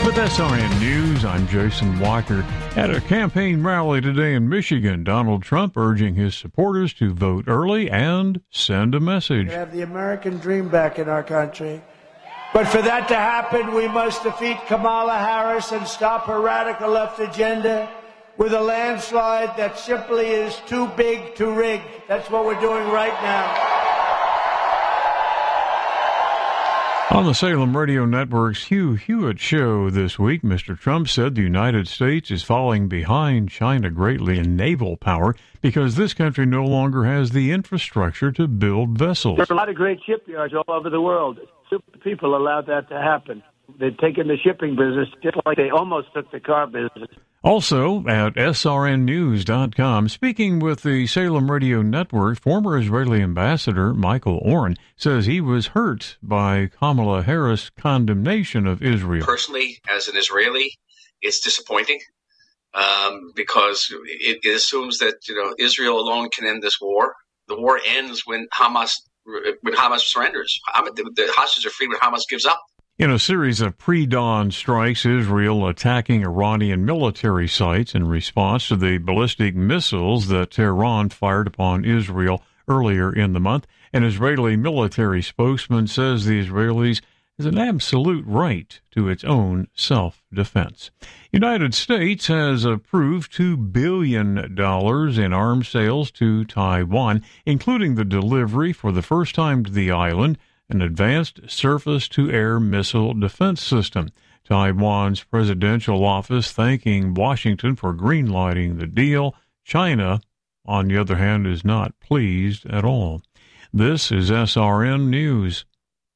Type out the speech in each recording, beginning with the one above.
With SRN News, I'm Jason Walker. At a campaign rally today in Michigan, Donald Trump urging his supporters to vote early and send a message. We have the American dream back in our country. But for that to happen, we must defeat Kamala Harris and stop her radical left agenda with a landslide that simply is too big to rig. That's what we're doing right now. On the Salem Radio Network's Hugh Hewitt show this week, Mr. Trump said the United States is falling behind China greatly in naval power because this country no longer has the infrastructure to build vessels. There's a lot of great shipyards all over the world. Super people allowed that to happen. They've taken the shipping business just like they almost took the car business. Also at srnnews.com, speaking with the Salem Radio Network, former Israeli ambassador Michael Oren says he was hurt by Kamala Harris' condemnation of Israel. Personally, as an Israeli, it's disappointing because it assumes that Israel alone can end this war. The war ends when Hamas surrenders. The hostages are free when Hamas gives up. In a series of pre-dawn strikes, Israel attacking Iranian military sites in response to the ballistic missiles that Tehran fired upon Israel earlier in the month. An Israeli military spokesman says the Israelis has an absolute right to its own self-defense. United States has approved $2 billion in arms sales to Taiwan, including the delivery for the first time to the island an advanced surface-to-air missile defense system. Taiwan's presidential office thanking Washington for greenlighting the deal. China, on the other hand, is not pleased at all. This is SRN News.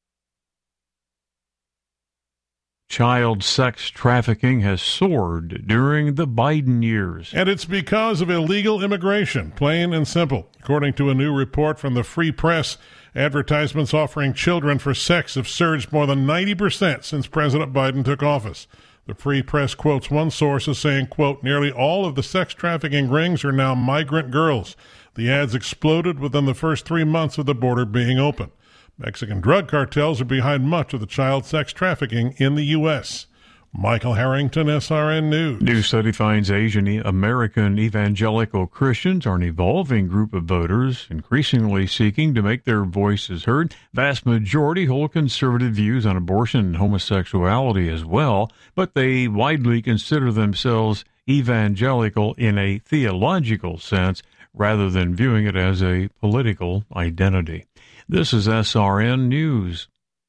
Child sex trafficking has soared during the Biden years. And it's because of illegal immigration, plain and simple. According to a new report from the Free Press, advertisements offering children for sex have surged more than 90% since President Biden took office. The Free Press quotes one source as saying, quote, nearly all of the sex trafficking rings are now migrant girls. The ads exploded within the first 3 months of the border being open. Mexican drug cartels are behind much of the child sex trafficking in the U.S. Michael Harrington, SRN News. New study finds Asian American evangelical Christians are an evolving group of voters, increasingly seeking to make their voices heard. Vast majority hold conservative views on abortion and homosexuality as well, but they widely consider themselves evangelical in a theological sense rather than viewing it as a political identity. This is SRN News.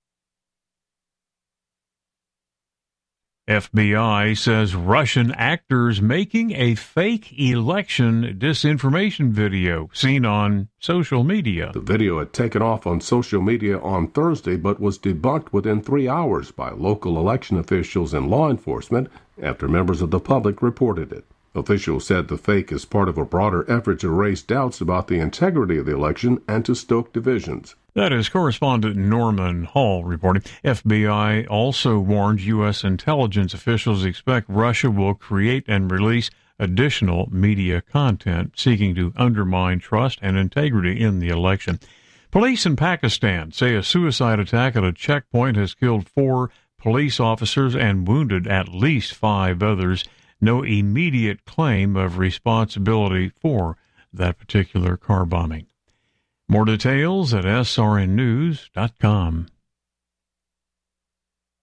FBI says Russian actors making a fake election disinformation video seen on social media. The video had taken off on social media on Thursday, but was debunked within 3 hours by local election officials and law enforcement after members of the public reported it. Officials said the fake is part of a broader effort to raise doubts about the integrity of the election and to stoke divisions. That is correspondent Norman Hall reporting. FBI also warned U.S. intelligence officials expect Russia will create and release additional media content seeking to undermine trust and integrity in the election. Police in Pakistan say a suicide attack at a checkpoint has killed 4 police officers and wounded at least 5 others. No immediate claim of responsibility for that particular car bombing. More details at srnnews.com.